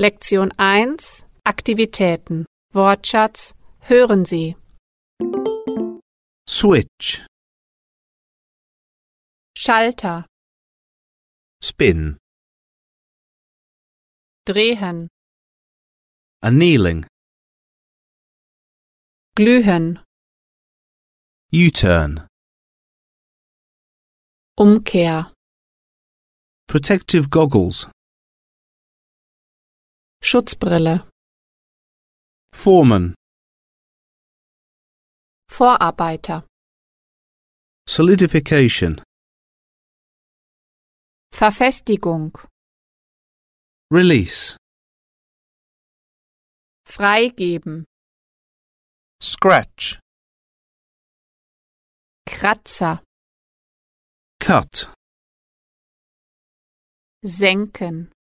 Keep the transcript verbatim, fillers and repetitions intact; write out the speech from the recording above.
Lektion eins Aktivitäten Wortschatz hören Sie Switch, Schalter spin, drehen annealing, glühen U-turn, Umkehr protective goggles, Schutzbrille foreman, Vorarbeiter solidification, Verfestigung release, freigeben scratch, Kratzer cut, senken